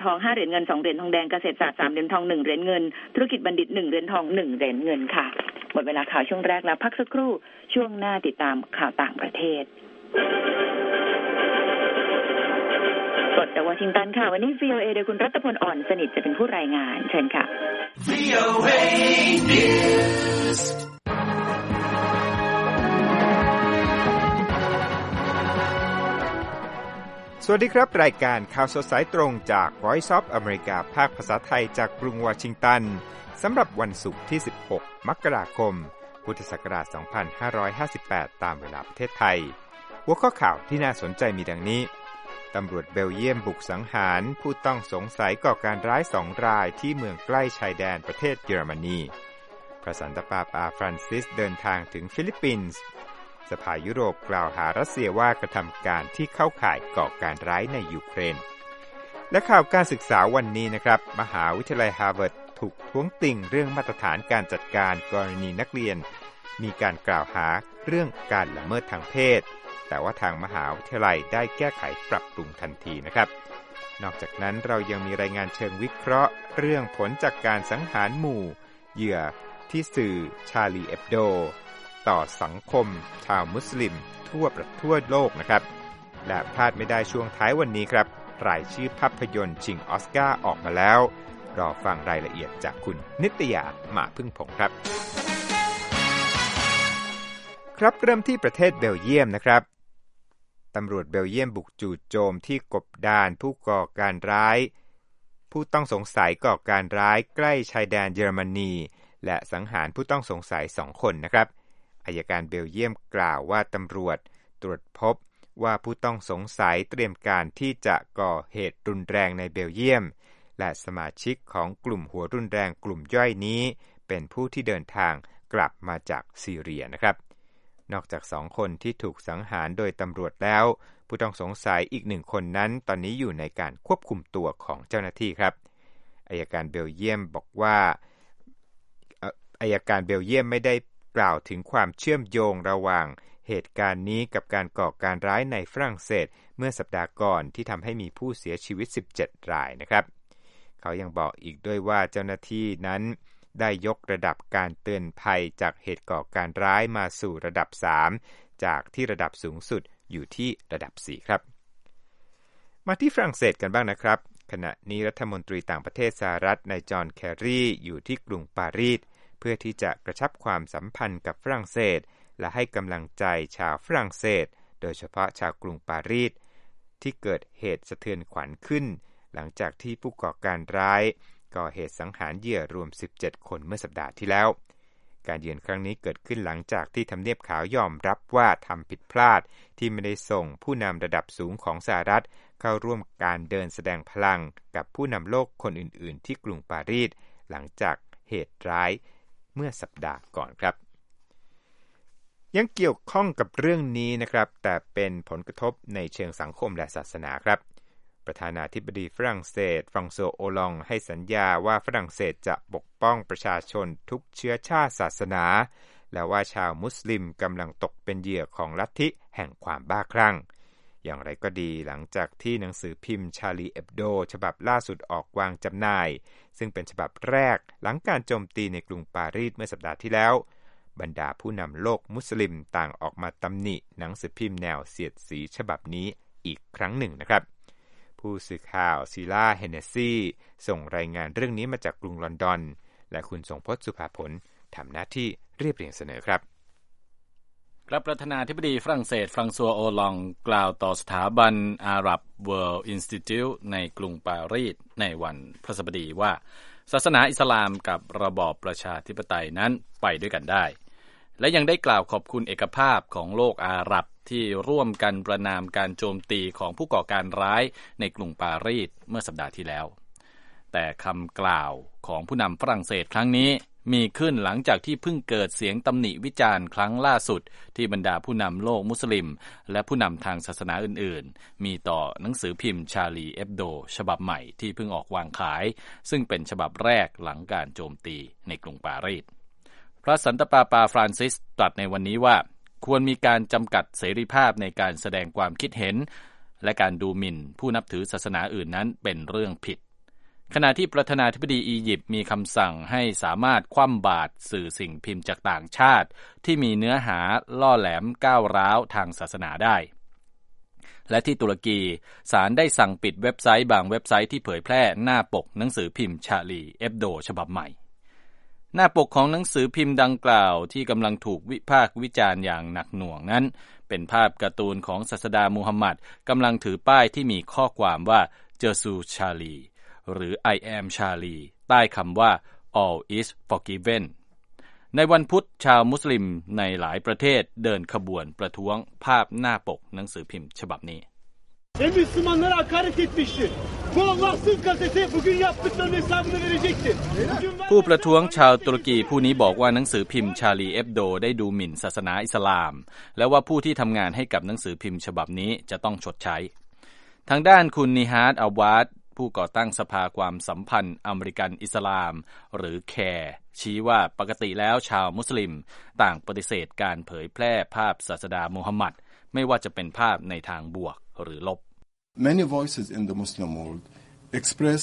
อง5เหรียญเงิน2เหรียญทองแดงเกษตรศาสตร์3เหรียญทอง1เหรียญเงินธุรกิจบัณฑิต1เหรียญทอง1เหรียญเงินค่ะหมดเวลาข่าวช่วงแรกแล้วพักสักครู่ช่วงหน้าติดตามข่าวต่างประเทศกดจากวอชิงตันค่ะวันนี้ VOA โดยคุณรัตพลอ่อนสนิทจะเป็นผู้รายงานเชิญค่ะ VOA News สวัสดีครับรายการข่าวสดสายตรงจาก Voice of America ภาคภาษาไทยจากกรุงวอชิงตันสำหรับวันศุกร์ที่16มกราคมพุทธศักราช2558ตามเวลาประเทศไทยหัวข้อข่าวที่น่าสนใจมีดังนี้ตำรวจเบลเยียมบุกสังหารผู้ต้องสงสัยก่อการร้าย2รายที่เมืองใกล้ชายแดนประเทศเยอรมนีพระสันตะปาปาฟรานซิสเดินทางถึงฟิลิปปินส์สภายุโรปกล่าวหารัสเซียว่ากระทำการที่เข้าข่ายก่อการร้ายในยูเครนและข่าวการศึกษาวันนี้นะครับมหาวิทยาลัยฮาร์วาร์ดถูกท้วงติ่งเรื่องมาตรฐานการจัดการกรณีนักเรียนมีการกล่าวหาเรื่องการละเมิดทางเพศแต่ว่าทางมหาวิทยาลัยได้แก้ไขปรับปรุงทันทีนะครับนอกจากนั้นเรายังมีรายงานเชิงวิเคราะห์เรื่องผลจากการสังหารหมู่เหยื่อที่สื่อชาลีเอบโดต่อสังคมชาวมุสลิมทั่วโลกนะครับและพลาดไม่ได้ช่วงท้ายวันนี้ครับรายชื่อภาพยนตร์ชิงออสการ์ออกมาแล้วรอฟังรายละเอียดจากคุณนิตยามาพึ่งผงครับครับเริ่มที่ประเทศเบลเยียมนะครับตำรวจเบลเยียมบุกจู่โจมที่กบดานผู้ก่อการร้ายผู้ต้องสงสัยก่อการร้ายใกล้ชายแดนเยอรมนีและสังหารผู้ต้องสงสัย2คนนะครับอัยการเบลเยียมกล่าวว่าตำรวจตรวจพบว่าผู้ต้องสงสัยเตรียมการที่จะก่อเหตุรุนแรงในเบลเยียมและสมาชิกของกลุ่มหัวรุนแรงกลุ่มย่อยนี้เป็นผู้ที่เดินทางกลับมาจากซีเรียนะครับนอกจาก2คนที่ถูกสังหารโดยตำรวจแล้วผู้ต้องสงสัยอีก1คนนั้นตอนนี้อยู่ในการควบคุมตัวของเจ้าหน้าที่ครับอัยการเบลเยียมบอกว่าอัยการเบลเยียมไม่ได้กล่าวถึงความเชื่อมโยงระหว่างเหตุการณ์นี้กับการก่อการร้ายในฝรั่งเศสเมื่อสัปดาห์ก่อนที่ทำให้มีผู้เสียชีวิต17รายนะครับเขายังบอกอีกด้วยว่าเจ้าหน้าที่นั้นได้ยกระดับการเตือนภัยจากเหตุก่อการร้ายมาสู่ระดับ3จากที่ระดับสูงสุดอยู่ที่ระดับ4ครับมาที่ฝรั่งเศสกันบ้างนะครับขณะนี้รัฐมนตรีต่างประเทศสหรัฐนายจอห์นแคร์รีอยู่ที่กรุงปารีสเพื่อที่จะกระชับความสัมพันธ์กับฝรั่งเศสและให้กำลังใจชาวฝรั่งเศสโดยเฉพาะชาวกรุงปารีสที่เกิดเหตุสะเทือนขวัญขึ้นหลังจากที่ผู้ก่อการร้ายก่อเหตุสังหารเหยื่อรวม17คนเมื่อสัปดาห์ที่แล้วการเยือนครั้งนี้เกิดขึ้นหลังจากที่ทำเนียบขาวยอมรับว่าทำผิดพลาดที่ไม่ได้ส่งผู้นำระดับสูงของสหรัฐเข้าร่วมการเดินแสดงพลังกับผู้นำโลกคนอื่นๆที่กรุงปารีสหลังจากเหตุร้ายเมื่อสัปดาห์ก่อนครับยังเกี่ยวข้องกับเรื่องนี้นะครับแต่เป็นผลกระทบในเชิงสังคมและศาสนาครับประธานาธิบดีฝรั่งเศสฟรองซัว โอลองให้สัญญาว่าฝรั่งเศสจะปกป้องประชาชนทุกเชื้อชาติศาสนาและว่าชาวมุสลิมกำลังตกเป็นเหยื่อของลัทธิแห่งความบ้าคลั่งอย่างไรก็ดีหลังจากที่หนังสือพิมพ์ชาลีเอบโดฉบับล่าสุดออกวางจำหน่ายซึ่งเป็นฉบับแรกหลังการโจมตีในกรุงปารีสเมื่อสัปดาห์ที่แล้วบรรดาผู้นำโลกมุสลิมต่างออกมาตำหนิหนังสือพิมพ์แนวเสียดสีฉบับนี้อีกครั้งหนึ่งนะครับผู้สื่อข่าวซีล่าเฮเนซีส่งรายงานเรื่องนี้มาจากกรุงลอนดอนและคุณทรงพจน์สุภาผลทำหน้าที่เรียบเรียงเสนอครับประธานาธิบดีฝรั่งเศสฟรองซัว โอลองกล่าวต่อสถาบันอาหรับ World Institute ในกรุงปารีสในวันพฤหัสบดีว่าศาสนาอิสลามกับระบอบประชาธิปไตยนั้นไปด้วยกันได้และยังได้กล่าวขอบคุณเอกภาพของโลกอาหรับที่ร่วมกันประณามการโจมตีของผู้ก่อการร้ายในกรุงปารีสเมื่อสัปดาห์ที่แล้วแต่คำกล่าวของผู้นำฝรั่งเศสครั้งนี้มีขึ้นหลังจากที่เพิ่งเกิดเสียงตำหนิวิจารณ์ครั้งล่าสุดที่บรรดาผู้นำโลกมุสลิมและผู้นำทางศาสนาอื่นๆมีต่อหนังสือพิมพ์ชาลีเอบโดฉบับใหม่ที่เพิ่งออกวางขายซึ่งเป็นฉบับแรกหลังการโจมตีในกรุงปารีสพระสันตะปาปาฟรานซิสตรัสในวันนี้ว่าควรมีการจำกัดเสรีภาพในการแสดงความคิดเห็นและการดูหมิ่นผู้นับถือศาสนาอื่นนั้นเป็นเรื่องผิดขณะที่ประธานาธิบดีอียิปต์มีคำสั่งให้สามารถคว่ำบาตรสื่อสิ่งพิมพ์จากต่างชาติที่มีเนื้อหาล่อแหลมก้าวร้าวทางศาสนาได้และที่ตุรกีศาลได้สั่งปิดเว็บไซต์บางเว็บไซต์ที่เผยแพร่หน้าปกหนังสือพิมพ์ชาลีเอฟโดฉบับใหม่หน้าปกของหนังสือพิมพ์ดังกล่าวที่กำลังถูกวิพากษ์วิจารณ์อย่างหนักหน่วงนั้นเป็นภาพการ์ตูนของศาสดามูฮัมหมัดกำลังถือป้ายที่มีข้อความว่าเจซูชาลีหรือ I am Charlie ใต้คำว่า All is forgiven ในวันพุธชาวมุสลิมในหลายประเทศเดินขบวนประท้วงภาพหน้าปกหนังสือพิมพ์ฉบับนี้ Müslümanlara hakaret etmiştir. Bu Allahsız gazete bugün yaptıklarının hesabını verecektir. ผู้ประท้วงชาวตุรกีผู้นี้บอกว่าหนังสือพิมพ์ชาลีเอฟโดได้ดูหมิ่นศาสนาอิสลามและว่าผู้ที่ทำงานให้กับหนังสือพิมพ์ฉบับนี้จะต้องชดใช้ทางด้านคุณนิฮาดอัลวาดผู้ก่อตั้งสภาความสัมพันธ์อเมริกันอิสลามหรือแคร์ชี้ว่าปกติแล้วชาวมุสลิมต่างปฏิเสธการเผยแพร่ภาพศาสดามูฮัมหมัดไม่ว่าจะเป็นภาพในทางบวกหรือลบ Many voices in the Muslim world express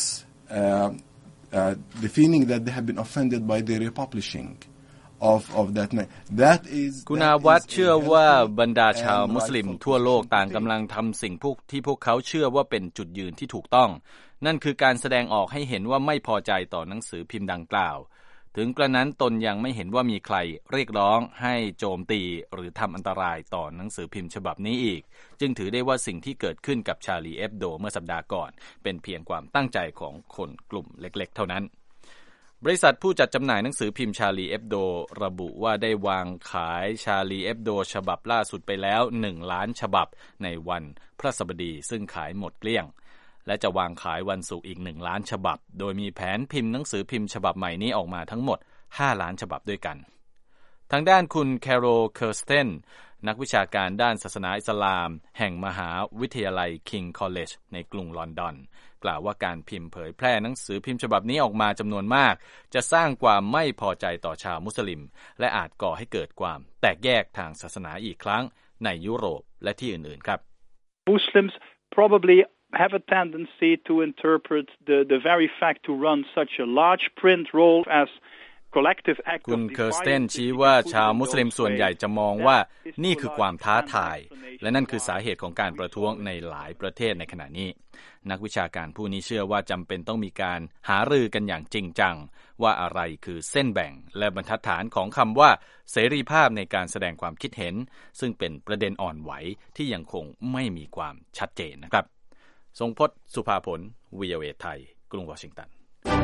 the feeling that they have been offended by the republishing of that man. That is คุณอาวัตเชื่อว่าบรรดาชาวมุสลิมทั่วโลกต่างกำลังทำสิ่งที่พวกเขาเชื่อว่าเป็นจุดยืนที่ถูกต้องนั่นคือการแสดงออกให้เห็นว่าไม่พอใจต่อหนังสือพิมพ์ดังกล่าวถึงกระนั้นตนยังไม่เห็นว่ามีใครเรียกร้องให้โจมตีหรือทำอันตรายต่อหนังสือพิมพ์ฉบับนี้อีกจึงถือได้ว่าสิ่งที่เกิดขึ้นกับชาลีเอฟโดเมื่อสัปดาห์ก่อนเป็นเพียงความตั้งใจของคนกลุ่มเล็กๆเท่านั้นบริษัทผู้จัดจำหน่ายหนังสือพิมพ์ชาลีเอฟโดระบุว่าได้วางขายชาลีเอฟโดฉบับล่าสุดไปแล้ว1ล้านฉบับในวันพฤหัสบดีซึ่งขายหมดเกลี้ยงและจะวางขายวันศุกร์อีก1ล้านฉบับโดยมีแผนพิมพ์หนังสือพิมพ์ฉบับใหม่นี้ออกมาทั้งหมด5ล้านฉบับด้วยกันทางด้านคุณแคโรล เคอร์สเทนนักวิชาการด้านศาสนาอิสลามแห่งมหาวิทยาลัย King College ในกรุงลอนดอนกล่าวว่าการพิมพ์เผยแพร่หนังสือพิมพ์ฉบับนี้ออกมาจำนวนมากจะสร้างความไม่พอใจต่อชาวมุสลิมและอาจก่อให้เกิดความแตกแยกทางศาสนาอีกครั้งในยุโรปและที่อื่นๆครับ Muslims probably have a tendency to interpret the very fact to run such a large print roll as คุณเคอร์สเทนชี้ว่าชาวมุสลิมส่วนใหญ่จะมองว่านี่คือความท้าทายและนั่นคือสาเหตุของการประท้วงในหลายประเทศในขณะนี้นักวิชาการผู้นี้เชื่อว่าจำเป็นต้องมีการหารือกันอย่างจริงจังว่าอะไรคือเส้นแบ่งและบรรทัดฐานของคำว่าเสรีภาพในการแสดงความคิดเห็นซึ่งเป็นประเด็นอ่อนไหวที่ยังคงไม่มีความชัดเจนนะครับทรงพจน์ สุภาผล VOA ไทยกรุงวอชิงตัน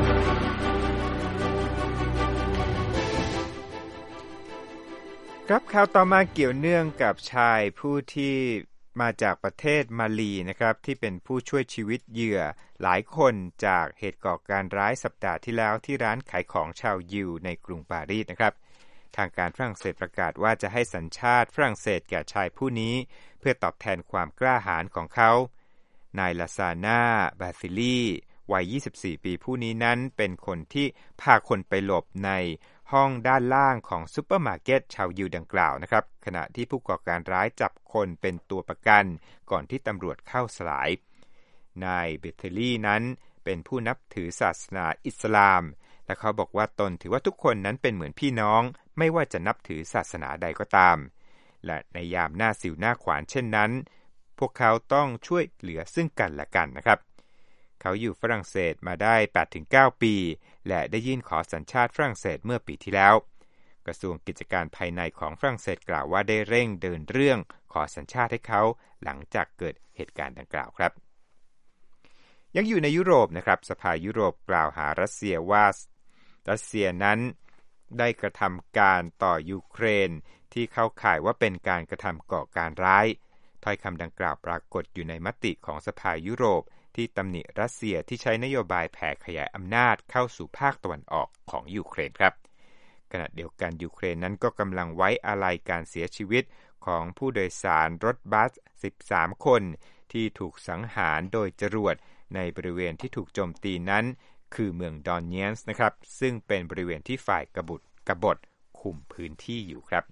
ครับข่าวต่อมาเกี่ยวเนื่องกับชายผู้ที่มาจากประเทศมาลีนะครับที่เป็นผู้ช่วยชีวิตเหยื่อหลายคนจากเหตุก่อการร้ายสัปดาห์ที่แล้วที่ร้านขายของชาวยิวในกรุงปารีสนะครับทางการฝรั่งเศสประกาศว่าจะให้สัญชาติฝรั่งเศสแก่ชายผู้นี้เพื่อตอบแทนความกล้าหาญของเขานายลาซาน่าบาซิลีวัย24ปีผู้นี้นั้นเป็นคนที่พาคนไปหลบในห้องด้านล่างของซุปเปอร์มาร์เก็ตชาวยิวดังกล่าวนะครับขณะที่ผู้ก่อการร้ายจับคนเป็นตัวประกันก่อนที่ตำรวจเข้าสลายนายเบเทลี่นั้นเป็นผู้นับถือศาสนาอิสลามและเขาบอกว่าตนถือว่าทุกคนนั้นเป็นเหมือนพี่น้องไม่ว่าจะนับถือศาสนาใดก็ตามและในยามหน้าสิวหน้าขวานเช่นนั้นพวกเขาต้องช่วยเหลือซึ่งกันและกันนะครับเขาอยู่ฝรั่งเศสมาได้ 8-9 ปีและได้ยื่นขอสัญชาติฝรั่งเศสเมื่อปีที่แล้วกระทรวงกิจการภายในของฝรั่งเศสกล่าวว่าได้เร่งเดินเรื่องขอสัญชาติให้เขาหลังจากเกิดเหตุการณ์ดังกล่าวครับยังอยู่ในยุโรปนะครับสภายุโรปกล่าวหารัสเซียว่ารัสเซียนั้นได้กระทำการต่อยูเครนที่เข้าข่ายว่าเป็นการกระทำก่อการร้ายถ้อยคำดังกล่าวปรากฏอยู่ในมติของสภายุโรปที่ตำหนิรัสเซียที่ใช้นโยบายแผ่ขยายอำนาจเข้าสู่ภาคตะวันออกของยูเครนครับขณะเดียวกันยูเครนนั้นก็กำลังไว้อาลัยการเสียชีวิตของผู้โดยสารรถบัส13คนที่ถูกสังหารโดยจรวดในบริเวณที่ถูกโจมตีนั้นคือเมืองดอนเนียนส์นะครับซึ่งเป็นบริเวณที่ฝ่ายกบฏคุมพื้นที่อยู่ครับ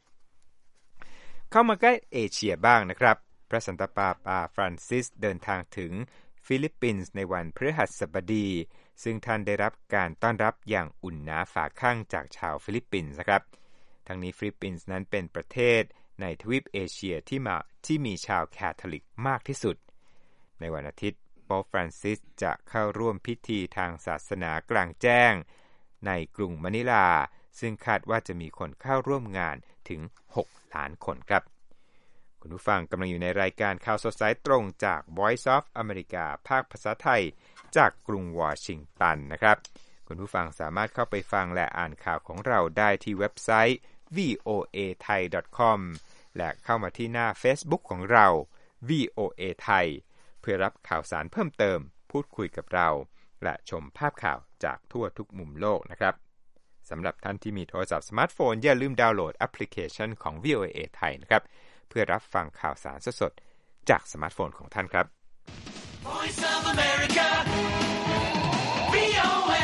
เข้ามาใกล้เอเชียบ้างนะครับพระสันตะปาปาฟรานซิสเดินทางถึงฟิลิปปินส์ในวันพฤหัสบดีซึ่งท่านได้รับการต้อนรับอย่างอุ่นหนาฝาข้างจากชาวฟิลิปปินส์นะครับทั้งนี้ฟิลิปปินส์นั้นเป็นประเทศในทวีปเอเชียที่มีชาวแคทอลิกมากที่สุดในวันอาทิตย์โป๊ปฟรานซิสจะเข้าร่วมพิธีทางศาสนากลางแจ้งในกรุงมะนิลาซึ่งคาดว่าจะมีคนเข้าร่วมงานถึง6 ล้านคนครับคุณผู้ฟังกำลังอยู่ในรายการข่าวสดสายตรงจาก Voice of America ภาคภาษาไทยจากกรุงวอชิงตันนะครับคุณผู้ฟังสามารถเข้าไปฟังและอ่านข่าวของเราได้ที่เว็บไซต์ voathai.com และเข้ามาที่หน้า Facebook ของเรา VOA Thai เพื่อรับข่าวสารเพิ่มเติมพูดคุยกับเราและชมภาพข่าวจากทั่วทุกมุมโลกนะครับสำหรับท่านที่มีโทรศัพท์สมาร์ทโฟนอย่าลืมดาวน์โหลดแอปพลิเคชันของ VOA Thai นะครับเพื่อรับฟังข่าวสารสดๆจากสมาร์ทโฟนของท่านครับ Voice of America VOA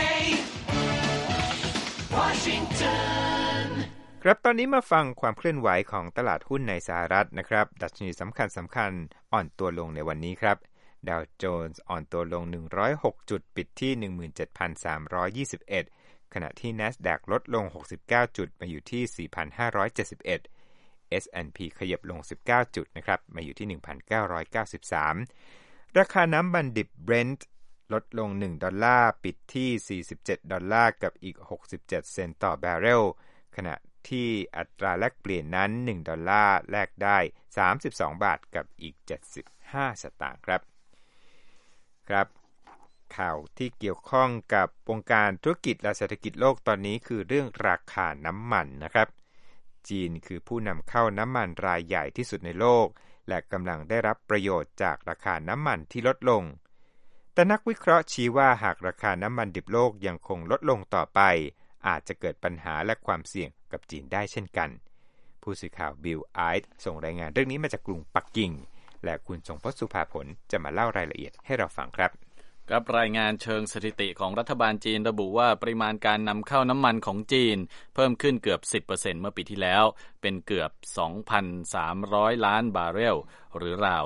Washington ครับตอนนี้มาฟังความเคลื่อนไหวของตลาดหุ้นในสหรัฐนะครับดัชนีสำคัญอ่อนตัวลงในวันนี้ครับดาวโจนส์อ่อนตัวลง106จุดปิดที่ 17,321 ขณะที่ NASDAQ ลดลง69จุดมาอยู่ที่ 4,571 S&P ขยับลง19จุดนะครับมาอยู่ที่ 1,993 ราคาน้ำมันดิบ Brent ลดลง$1ปิดที่$47กับอีก67เซนต์ต่อบาร์เรลขณะที่อัตราแลกเปลี่ยนนั้น$1แลกได้32บาทกับอีก75สตางค์ครับข่าวที่เกี่ยวข้องกับวงการธุรกิจและเศรษฐกิจโลกตอนนี้คือเรื่องราคาน้ำมันนะครับจีนคือผู้นำเข้าน้ำมันรายใหญ่ที่สุดในโลกและกำลังได้รับประโยชน์จากราคาน้ำมันที่ลดลงแต่นักวิเคราะห์ชี้ว่าหากราคาน้ำมันดิบโลกยังคงลดลงต่อไปอาจจะเกิดปัญหาและความเสี่ยงกับจีนได้เช่นกันผู้สื่อข่าวบิลไอท์ส่งรายงานเรื่องนี้มาจากกรุงปักกิ่งและคุณทรงพจน์สุภาผลจะมาเล่ารายละเอียดให้เราฟังครับกับรายงานเชิงสถิติของรัฐบาลจีนระบุว่าปริมาณการนำเข้าน้ำมันของจีนเพิ่มขึ้นเกือบ 10% เมื่อปีที่แล้วเป็นเกือบ 2,300 ล้านบาร์เรลหรือราว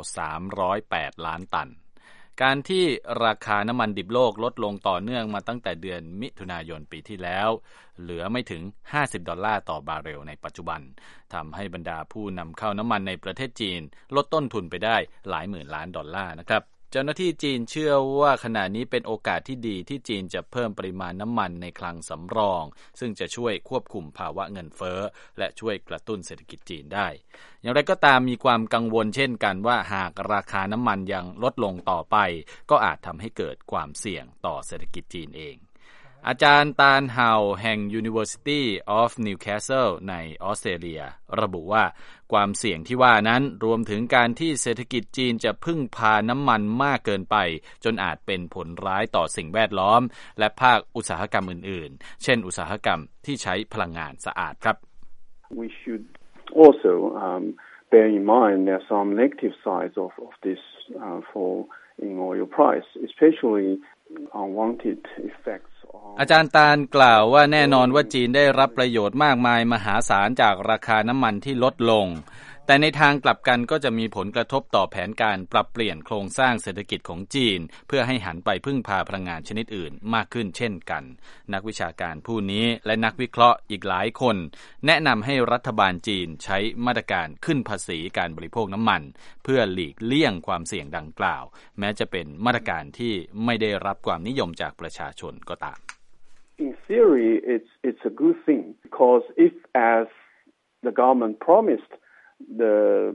308ล้านตันการที่ราคาน้ำมันดิบโลกลดลงต่อเนื่องมาตั้งแต่เดือนมิถุนายนปีที่แล้วเหลือไม่ถึง$50ต่อบาร์เรลในปัจจุบันทำให้บรรดาผู้นำเข้าน้ำมันในประเทศจีนลดต้นทุนไปได้หลายหมื่นล้านดอลลาร์นะครับเจ้าหน้าที่จีนเชื่อว่าขณะนี้เป็นโอกาสที่ดีที่จีนจะเพิ่มปริมาณน้ำมันในคลังสำรองซึ่งจะช่วยควบคุมภาวะเงินเฟ้อและช่วยกระตุ้นเศรษฐกิจจีนได้อย่างไรก็ตามมีความกังวลเช่นกันว่าหากราคาน้ำมันยังลดลงต่อไปก็อาจทำให้เกิดความเสี่ยงต่อเศรษฐกิจจีนเองอาจารย์ตาลเฮาแห่ง University of Newcastle ในออสเตรเลียระบุว่าความเสี่ยงที่ว่านั้นรวมถึงการที่เศรษฐกิจจีนจะพึ่งพาน้ำมันมากเกินไปจนอาจเป็นผลร้ายต่อสิ่งแวดล้อมและภาคอุตสาหกรรมอื่นๆเช่นอุตสาหกรรมที่ใช้พลังงานสะอาดครับ We should also bear in mind there are some negative sides of this fall in oil price, especially unwanted effects อาจารย์ตาลกล่าวว่าแน่นอนว่าจีนได้รับประโยชน์มากมายมหาศาลจากราคาน้ำมันที่ลดลงแต่ในทางกลับกันก็จะมีผลกระทบต่อแผนการปรับเปลี่ยนโครงสร้างเศรษฐกิจของจีนเพื่อให้หันไปพึ่งพาพลังงานชนิดอื่นมากขึ้นเช่นกันนักวิชาการผู้นี้และนักวิเคราะห์อีกหลายคนแนะนำให้รัฐบาลจีนใช้มาตรการขึ้นภาษีการบริโภคน้ำมันเพื่อหลีกเลี่ยงความเสี่ยงดังกล่าวแม้จะเป็นมาตรการที่ไม่ได้รับความนิยมจากประชาชนก็ตาม In theory, it's a good thing because if, as the government promised, the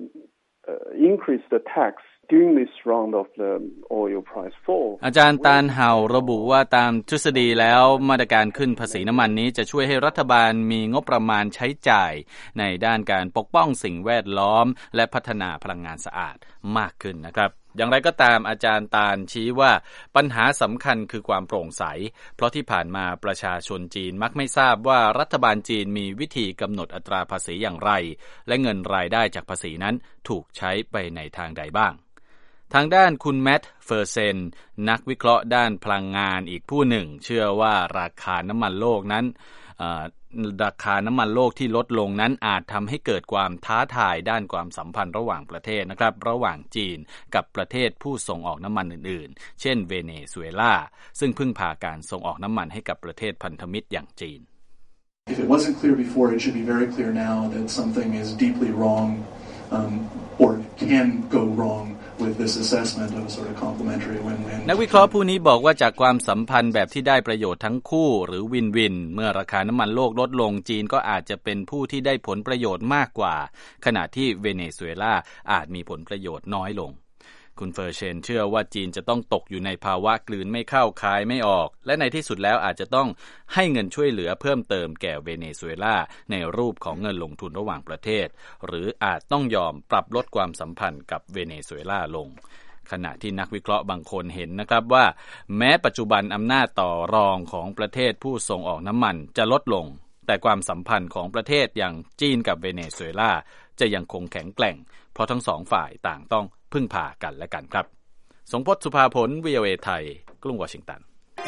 increase the tax during this round of the oil price fall. อาจารย์ตาลเฮาระบุว่าตามทฤษฎีแล้วมาตรการขึ้นภาษีน้ำมันนี้จะช่วยให้รัฐบาลมีงบประมาณใช้จ่ายในด้านการปกป้องสิ่งแวดล้อมและพัฒนาพลังงานสะอาดมากขึ้นนะครับอย่างไรก็ตามอาจารย์ตาลชี้ว่าปัญหาสำคัญคือความโปร่งใสเพราะที่ผ่านมาประชาชนจีนมักไม่ทราบว่ารัฐบาลจีนมีวิธีกำหนดอัตราภาษีอย่างไรและเงินรายได้จากภาษีนั้นถูกใช้ไปในทางใดบ้างทางด้านคุณแมตต์เฟอร์เซนนักวิเคราะห์ด้านพลังงานอีกผู้หนึ่งเชื่อว่าราคาน้ำมันโลกนั้นราคาน้ำมันโลกที่ลดลงนั้นอาจทำให้เกิดความท้าทายด้านความสัมพันธ์ระหว่างประเทศนะครับระหว่างจีนกับประเทศผู้ส่งออกน้ำมันอื่นๆเช่นเวเนซุเอลาซึ่งพึ่งพาการส่งออกน้ำมันให้กับประเทศพันธมิตรอย่างจีน If it wasn't clear before, it should be very clear now that something is deeply wrong or can go wrong with this assessment of a sort of complementary win-win. นักวิเคราะห์ผู้นี้บอกว่าจากความสัมพันธ์แบบที่ได้ประโยชน์ทั้งคู่หรือวินวินเมื่อราคาน้ำมันโลกลดลงจีนก็อาจจะเป็นผู้ที่ได้ผลประโยชน์มากกว่าขณะที่เวเนซุเอลาอาจมีผลประโยชน์น้อยลงคุณเฟอร์เชนเชื่อว่าจีนจะต้องตกอยู่ในภาวะกลืนไม่เข้าคายไม่ออกและในที่สุดแล้วอาจจะต้องให้เงินช่วยเหลือเพิ่มเติมแก่เวเนซุเอลาในรูปของเงินลงทุนระหว่างประเทศหรืออาจต้องยอมปรับลดความสัมพันธ์กับเวเนซุเอลาลงขณะที่นักวิเคราะห์บางคนเห็นนะครับว่าแม้ปัจจุบันอำนาจต่อรองของประเทศผู้ส่งออกน้ำมันจะลดลงแต่ความสัมพันธ์ของประเทศอย่างจีนกับเวเนซุเอลาจะยังคงแข็งแกร่งเพราะทั้งสองฝ่ายต่างต้องพึ่งพากันและกันครับสงพจน์สุภาผล VOA ไทยกรุงวอชิงตัน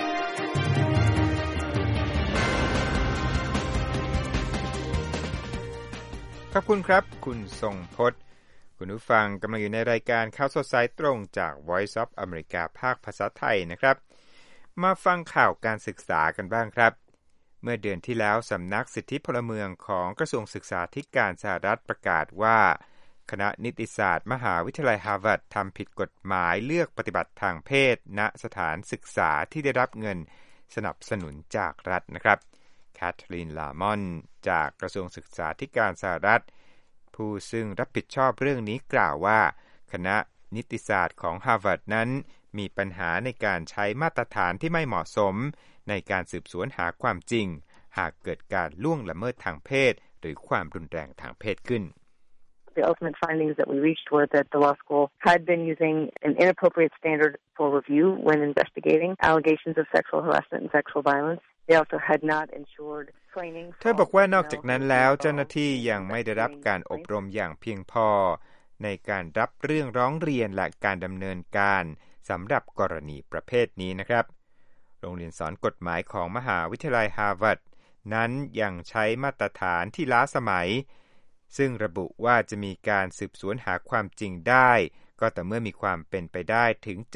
ขอบคุณครับคุณทรงพจน์คุณผู้ฟังกำลังอยู่ในรายการข่าวสดสายตรงจาก Voice of America ภาคภาษาไทยนะครับมาฟังข่าวการศึกษากันบ้างครับเมื่อเดือนที่แล้วสำนักสิทธิพลเมืองของกระทรวงศึกษาธิการสหรัฐประกาศว่าคณะนิติศาสตร์มหาวิทยาลัยฮาร์วาร์ดทำผิดกฎหมายเลือกปฏิบัติทางเพศณสถานศึกษาที่ได้รับเงินสนับสนุนจากรัฐนะครับแคทเธอรีน ลามอนจากกระทรวงศึกษาธิการสหรัฐผู้ซึ่งรับผิดชอบเรื่องนี้กล่าวว่าคณะนิติศาสตร์ของฮาร์วาร์ดนั้นมีปัญหาในการใช้มาตรฐานที่ไม่เหมาะสมในการสืบสวนหาความจริงหากเกิดการล่วงละเมิดทางเพศหรือความรุนแรงทางเพศขึ้น The ultimate findings that we reached were that the law school had been using an inappropriate standard for review when investigating allegations of sexual harassment and sexual violence. They also had not ensured training. เธอบอกว่านอกจากนั้นแล้วเจ้าหน้าที่ยังไม่ได้รับการอบรมอย่างเพียงพอในการรับเรื่องร้องเรียนและการดำเนินการสำหรับกรณีประเภทนี้นะครับโรงเรียนสอนกฎหมายของมหาวิทยาลัยฮาร์วาร์ดนั้นยังใช้มาตรฐานที่ล้าสมัยซึ่งระบุว่าจะมีการสืบสวนหาความจริงได้ก็แต่เมื่อมีความเป็นไปได้ถึง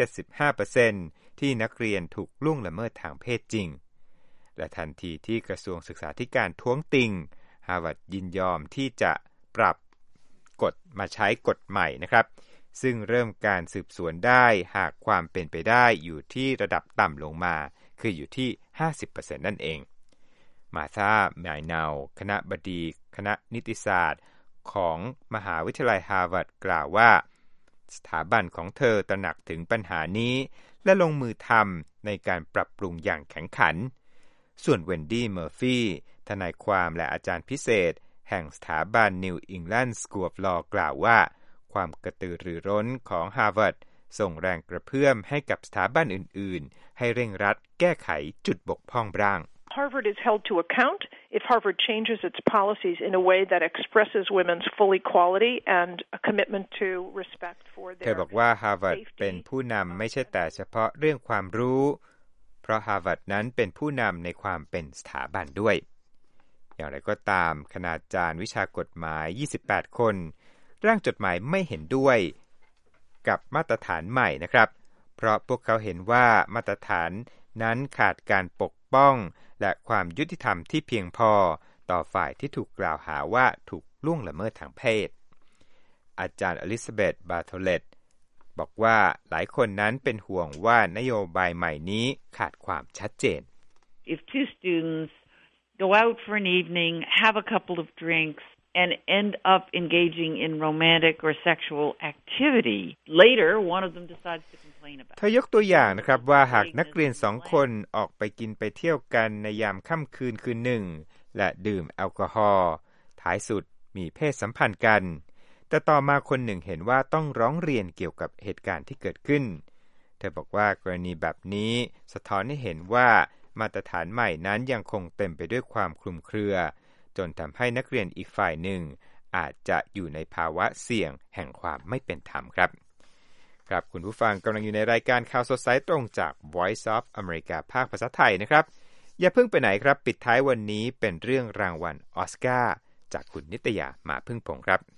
75% ที่นักเรียนถูกล่วงละเมิดทางเพศจริงและทันทีที่กระทรวงศึกษาธิการท้วงติงฮาร์วาร์ดยินยอมที่จะปรับกฎมาใช้กฎใหม่นะครับซึ่งเริ่มการสืบสวนได้หากความเป็นไปได้อยู่ที่ระดับต่ำลงมาคืออยู่ที่ 50% นั่นเองมาธา ไมนาวคณบดีคณะนิติศาสตร์ของมหาวิทยาลัยฮาร์วาร์ดกล่าวว่าสถาบันของเธอตระหนักถึงปัญหานี้และลงมือทำในการปรับปรุงอย่างแข็งขันส่วนเวนดี้ เมอร์ฟี่ทนายความและอาจารย์พิเศษแห่งสถาบัน New England School of Law กล่าวว่าความกระตือรือร้นของฮาร์วาร์ดส่งแรงกระเพื่อมให้กับสถาบันอื่นๆให้เร่งรัดแก้ไขจุดบกพร่องบ้าง Harvard is held to account if Harvard changes its policies in a way that expresses women's full equality and a commitment to respect for their เธอบอกว่า Harvard เป็นผู้นำไม่ใช่แต่เฉพาะเรื่องความรู้เพราะ Harvard นั้นเป็นผู้นำในความเป็นสถาบันด้วยอย่างไรก็ตามคณาจารย์วิชากฎหมาย28คนร่างจดหมายไม่เห็นด้วยกับมาตรฐานใหม่นะครับเพราะพวกเขาเห็นว่ามาตรฐานนั้นขาดการปกป้องและความยุติธรรมที่เพียงพอต่อฝ่ายที่ถูกกล่าวหาว่าถูกล่วงละเมิดทางเพศอาจารย์อลิซาเบธ บาร์โทเลตบอกว่าหลายคนนั้นเป็นห่วงว่านโยบายใหม่นี้ขาดความชัดเจน If two students go out for an evening, have a couple of drinks and end up engaging in romantic or sexual activity, later one of them decides to complain about it. เธอยกตัวอย่างนะครับว่าหากนักเรียน2คนออกไปกินไปเที่ยวกันในยามค่ำคืนคืนหนึ่งและดื่มแอลกอฮอล์ท้ายสุดมีเพศสัมพันธ์กันแต่ต่อมาคนหนึ่งเห็นว่าต้องร้องเรียนเกี่ยวกับเหตุการณ์ที่เกิดขึ้นเธอบอกว่ากรณีแบบนี้สะท้อนให้เห็นว่ามาตรฐานใหม่นั้นยังคงเต็มไปด้วยความคลุมเครือจนทำให้นักเรียนอีกฝ่ายหนึ่งอาจจะอยู่ในภาวะเสี่ยงแห่งความไม่เป็นธรรมครับครับคุณผู้ฟังกำลังอยู่ในรายการข่าวสดสายตรงจาก Voice of America ภาคภาษาไทยนะครับอย่าเพิ่งไปไหนครับปิดท้ายวันนี้เป็นเรื่องรางวัลออสการ์จากคุณนิตยามาพึ่งพงษ์ครับ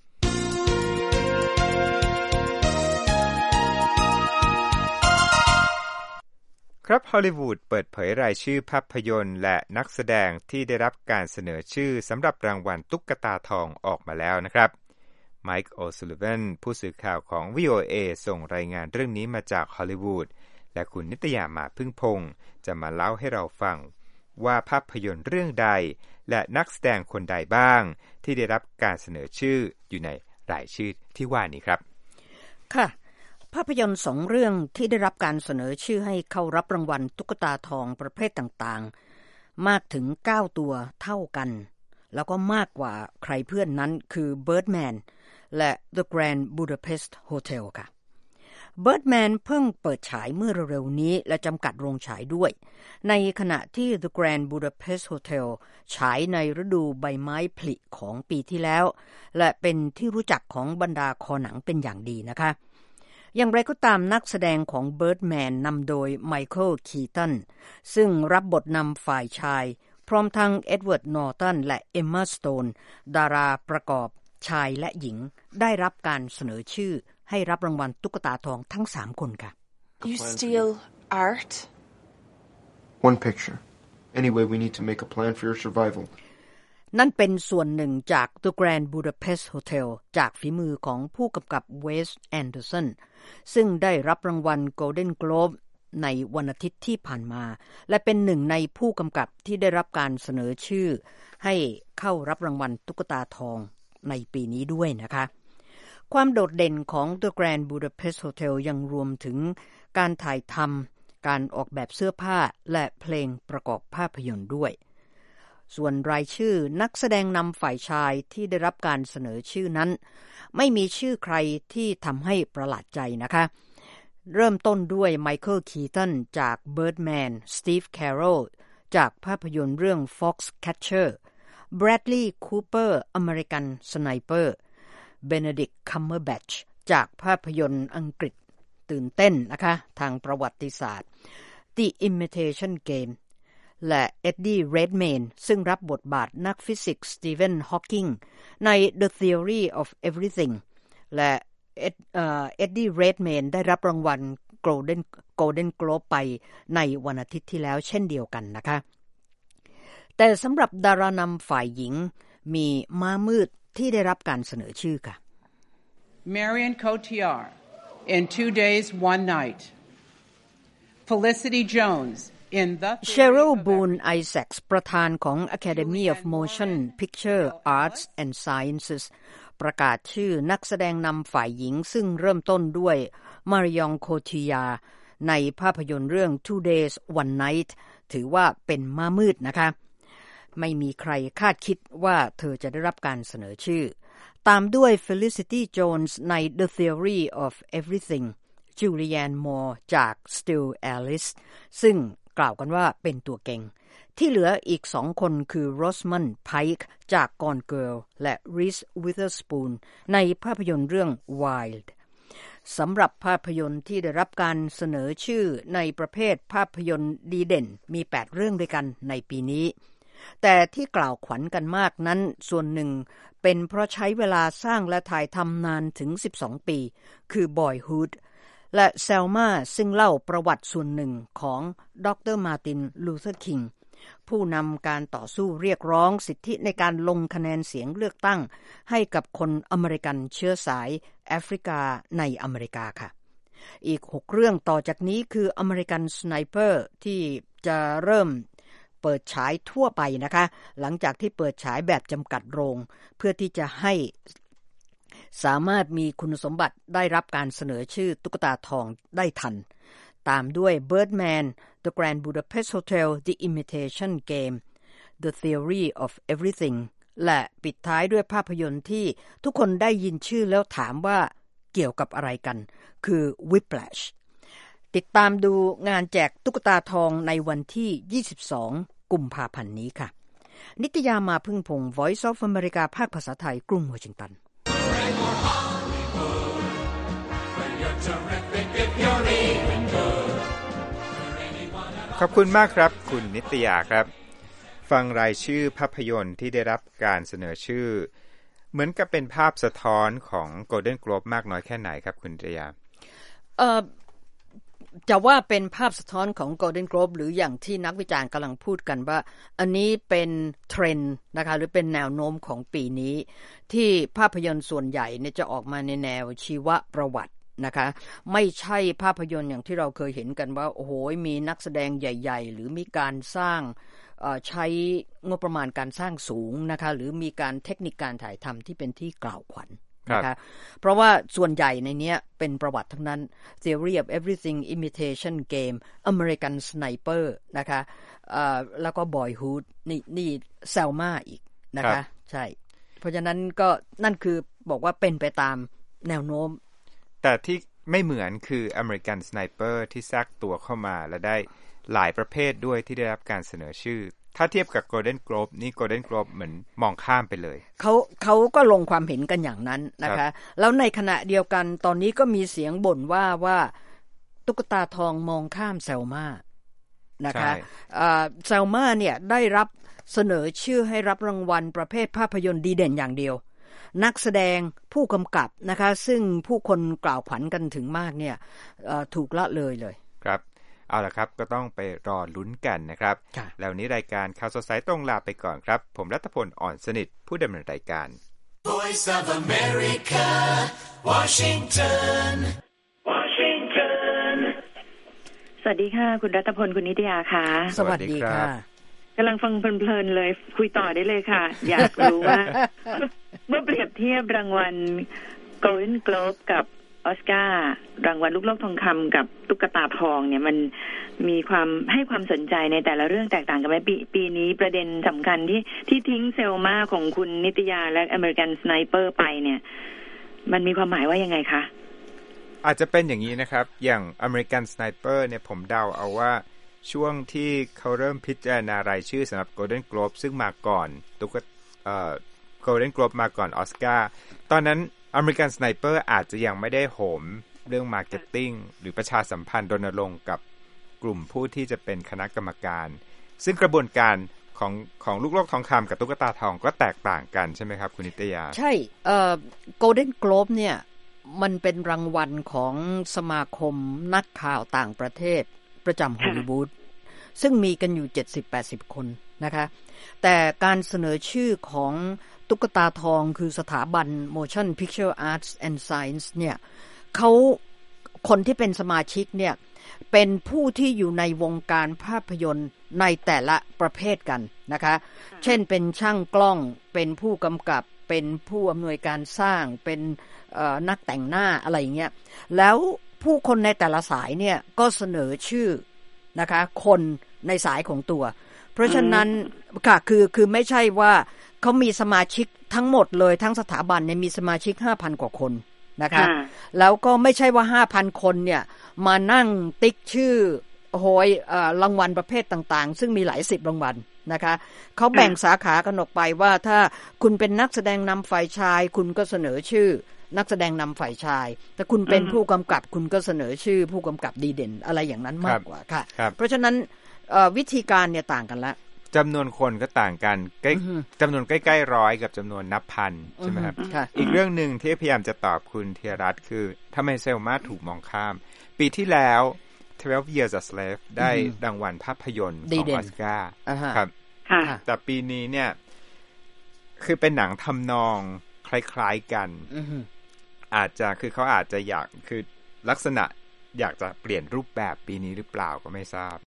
ครับฮอลลีวูดเปิดเผยรายชื่อภาพยนตร์และนักแสดงที่ได้รับการเสนอชื่อสำหรับรางวัลตุ๊กตาทองออกมาแล้วนะครับไมค์โอซูลิวันผู้สื่อข่าวของ VOA ส่งรายงานเรื่องนี้มาจากฮอลลีวูดและคุณนิตยามาพึ่งพงษ์จะมาเล่าให้เราฟังว่าภาพยนตร์เรื่องใดและนักแสดงคนใดบ้างที่ได้รับการเสนอชื่ออยู่ในรายชื่อที่ว่านี้ครับค่ะภาพยนตร์2เรื่องที่ได้รับการเสนอชื่อให้เข้ารับรางวัลตุ๊กตาทองประเภทต่างๆมากถึง9ตัวเท่ากันแล้วก็มากกว่าใครเพื่อนนั้นคือ Birdman และ The Grand Budapest Hotel ค่ะ Birdman เพิ่งเปิดฉายเมื่อเร็วๆนี้และจำกัดโรงฉายด้วยในขณะที่ The Grand Budapest Hotel ฉายในฤดูใบไม้ผลิของปีที่แล้วและเป็นที่รู้จักของบรรดาคอหนังเป็นอย่างดีนะคะอย่างไรก็ตามนักแสดงของ Birdman นำโดยไมเคิลคีตันซึ่งรับบทนำฝ่ายชายพร้อมทั้งเอ็ดเวิร์ดนอร์ตันและเอมม่าสโตนดาราประกอบชายและหญิงได้รับการเสนอชื่อให้รับรางวัลตุ๊กตาทองทั้ง3คนค่ะ You steal art? One picture. Anyway, we need to make a plan for your survival. นั่นเป็นส่วนหนึ่งจาก The Grand Budapest Hotel จากฝีมือของผู้กำกับเวส แอนเดอร์สันซึ่งได้รับรางวัล Golden Globe ในวันอาทิตย์ที่ผ่านมาและเป็นหนึ่งในผู้กำกับที่ได้รับการเสนอชื่อให้เข้ารับรางวัลตุ๊กตาทองในปีนี้ด้วยนะคะความโดดเด่นของ The Grand Budapest Hotel ยังรวมถึงการถ่ายทำการออกแบบเสื้อผ้าและเพลงประกอบภาพยนตร์ด้วยส่วนรายชื่อนักแสดงนำฝ่ายชายที่ได้รับการเสนอชื่อนั้นไม่มีชื่อใครที่ทำให้ประหลาดใจนะคะเริ่มต้นด้วยไมเคิลคีตันจาก Birdman สตีฟแคโรลจากภาพยนตร์เรื่อง Foxcatcher แบรดลีย์คูเปอร์อเมริกันสไนเปอร์เบเนดิกต์คัมเบอร์แบตช์จากภาพยนตร์อังกฤษตื่นเต้นนะคะทางประวัติศาสตร์ The Imitation Game และเอ็ดดี้เรดเมนซึ่งรับบทบาทนักฟิสิกส์สตีเวนฮอว์กิงใน The Theory of Everything และเอ็ดดี้เรดเมนได้รับรางวัล Golden Globe ไปในวันอาทิตย์ที่แล้วเช่นเดียวกันนะคะแต่สำหรับดารานำฝ่ายหญิงมีม้ามืดที่ได้รับการเสนอชื่อค่ะ Marion Cotillard in 2 Days, 1 Night. Felicity Jones in The Cheryl Boone Isaacs ประธานของ Academy of Motion Picture Arts and Sciences ประกาศชื่อนักแสดงนำฝ่ายหญิงซึ่งเริ่มต้นด้วย Marion Cotillard ในภาพยนตร์เรื่อง 2 Days, 1 Night ถือว่าเป็นม้ามืดนะคะไม่มีใครคาดคิดว่าเธอจะได้รับการเสนอชื่อตามด้วย Felicity Jones ใน The Theory of Everything Julianne Moore จาก Still Alice ซึ่งกล่าวกันว่าเป็นตัวเก่งที่เหลืออีก2คนคือ Rosamund Pike จาก Gone Girl และ Reese Witherspoon ในภาพยนตร์เรื่อง Wild สำหรับภาพยนตร์ที่ได้รับการเสนอชื่อในประเภทภาพยนตร์ดีเด่นมี8เรื่องด้วยกันในปีนี้แต่ที่กล่าวขวัญกันมากนั้นส่วนหนึ่งเป็นเพราะใช้เวลาสร้างและถ่ายทำนานถึง12ปีคือ Boyhood และ Selma ซึ่งเล่าประวัติส่วนหนึ่งของดร. มาร์ติน ลูเทอร์ คิงผู้นำการต่อสู้เรียกร้องสิทธิในการลงคะแนนเสียงเลือกตั้งให้กับคนอเมริกันเชื้อสายแอฟริกาในอเมริกาค่ะอีก6เรื่องต่อจากนี้คือ American Sniper ที่จะเริ่มเปิดฉายทั่วไปนะคะหลังจากที่เปิดฉายแบบจำกัดโรงเพื่อที่จะให้สามารถมีคุณสมบัติได้รับการเสนอชื่อตุ๊กตาทองได้ทันตามด้วย Birdman The Grand Budapest Hotel The Imitation Game The Theory of Everything และปิดท้ายด้วยภาพยนตร์ที่ทุกคนได้ยินชื่อแล้วถามว่าเกี่ยวกับอะไรกันคือ Whiplashติดตามดูงานแจกตุ๊กตาทองในวันที่22กุมภาพันธ์นี้ค่ะนิตยามาพึ่งพงษ์ Voice of America ภาคภาษาไทยกรุงวอชิงตันขอบคุณมากครับคุณนิตยาครับฟังรายชื่อภาพยนตร์ที่ได้รับการเสนอชื่อเหมือนกับเป็นภาพสะท้อนของ Golden Globe มากน้อยแค่ไหนครับคุณนิตยาจะว่าเป็นภาพสะท้อนของ Golden Globe หรืออย่างที่นักวิจารณ์กำลังพูดกันว่าอันนี้เป็นเทรนด์นะคะหรือเป็นแนวโน้มของปีนี้ที่ภาพยนตร์ส่วนใหญ่เนี่ยจะออกมาในแนวชีวประวัตินะคะไม่ใช่ภาพยนตร์อย่างที่เราเคยเห็นกันว่าโอ้โหมีนักแสดงใหญ่ๆหรือมีการสร้างใช้งบประมาณการสร้างสูงนะคะหรือมีการเทคนิคการถ่ายทำที่เป็นที่กล่าวขวัญนะคะเพราะว่าส่วนใหญ่ในนี้เป็นประวัติทั้งนั้น Theory of Everything Imitation Game American Sniper นะคะแล้วก็ Boyhood นี่เซลมาอีกนะคะใช่เพราะฉะนั้นก็นั่นคือบอกว่าเป็นไปตามแนวโน้มแต่ที่ไม่เหมือนคือ American Sniper ที่แทรกตัวเข้ามาและได้หลายประเภทด้วยที่ได้รับการเสนอชื่อถ้าเทียบกับ Golden Globe นี่ Golden Globe เหมือนมองข้ามไปเลยเขาก็ลงความเห็นกันอย่างนั้นนะคะแล้วในขณะเดียวกันตอนนี้ก็มีเสียงบ่นว่าตุ๊กตาทองมองข้ามเซลมานะคะเซลมาเนี่ยได้รับเสนอชื่อให้รับรางวัลประเภทภาพยนตร์ดีเด่นอย่างเดียวนักแสดงผู้กำกับนะคะซึ่งผู้คนกล่าวขวัญกันถึงมากเนี่ยถูกละเลยครับเอาล่ะครับก็ต้องไปรอลุ้นกันนะครับแล้วนี้รายการข่าวสดสายตรงลาไปก่อนครับผมรัตพลอ่อนสนิทผู้ดำเนินรายการ Voice of America Washington สวัสดีค่ะคุณรัตพลคุณนิตยาค่ะสวัสดีค่ะกำลังฟังเพลินๆเลยคุยต่อได้เลยค่ะ อยากรู้ว่า เมื่อเปรียบเทียบรางวัล Golden Globe กับออสการ์รางวัลลูกโลกทองคำกับตุ๊กตาทองเนี่ยมันมีความให้ความสนใจในแต่ละเรื่องแตกต่างกันไหมปีนี้ประเด็นสำคัญที่ทิ้งเซลมาของคุณนิตยาและ American Sniper ไปเนี่ยมันมีความหมายว่ายังไงคะอาจจะเป็นอย่างนี้นะครับอย่าง American Sniper เนี่ยผมเดาเอาว่าช่วงที่เขาเริ่มพิจารณารายชื่อสำหรับ Golden Globe ซึ่งมาก่อนGolden Globe มาก่อนออสการ์ตอนนั้นAmerican Sniper อาจจะยังไม่ได้โหมเรื่อง Marketing หรือประชาสัมพันธ์รณรงค์กับกลุ่มผู้ที่จะเป็นคณะกรรมการซึ่งกระบวนการของลูกโลกทองคำกับตุ๊กตาทองก็แตกต่างกันใช่ไหมครับคุณนิตยาใช่Golden Globe เนี่ยมันเป็นรางวัลของสมาคมนักข่าวต่างประเทศประจำฮอลลีวูดซึ่งมีกันอยู่ 70-80 คนนะคะแต่การเสนอชื่อของตุ๊กตาทองคือสถาบัน Motion Picture Arts and Science เนี่ยคนที่เป็นสมาชิกเนี่ยเป็นผู้ที่อยู่ในวงการภาพยนตร์ในแต่ละประเภทกันนะคะเช่นเป็นช่างกล้องเป็นผู้กำกับเป็นผู้อำนวยการสร้างเป็นนักแต่งหน้าอะไรอย่างเงี้ยแล้วผู้คนในแต่ละสายเนี่ยก็เสนอชื่อนะคะคนในสายของตัวเพราะฉะนั้นค่ะคือไม่ใช่ว่าเขามีสมาชิกทั้งหมดเลยทั้งสถาบันเนี่ยมีสมาชิก 5,000 กว่าคนนะคะแล้วก็ไม่ใช่ว่า 5,000 คนเนี่ยมานั่งติ๊กชื่อโหยรางวัลประเภทต่างๆซึ่งมีหลาย10รางวัลนะคะเขาแบ่งสาขากันออกไปว่าถ้าคุณเป็นนักแสดงนำฝ่ายชายคุณก็เสนอชื่อนักแสดงนำฝ่ายชายแต่คุณเป็นผู้กำกับคุณก็เสนอชื่อผู้กำกับดีเด่นอะไรอย่างนั้นมากกว่าค่ะเพราะฉะนั้นวิธีการเนี่ยต่างกันละจำนวนคนก็ต่างกันจำนวนใกล้ๆร้อยกับจำนวนนับพันใช่ไหมครับอีกเรื่องหนึ่งที่พยายามจะตอบคุณธีรรัตน์คือทำไมเซลมาถูกมองข้ามปีที่แล้ว12 Years a Slave ได้รางวัลภาพยนตร์ของออสการ์ครับแต่ปีนี้เนี่ยคือเป็นหนังทำนองคล้ายๆกันอาจจะคือเขาอาจจะอยากคือลักษณะอยากจะเปลี่ยนรูปแบบปีนี้หรือเปล่าก็ไม่ทราบ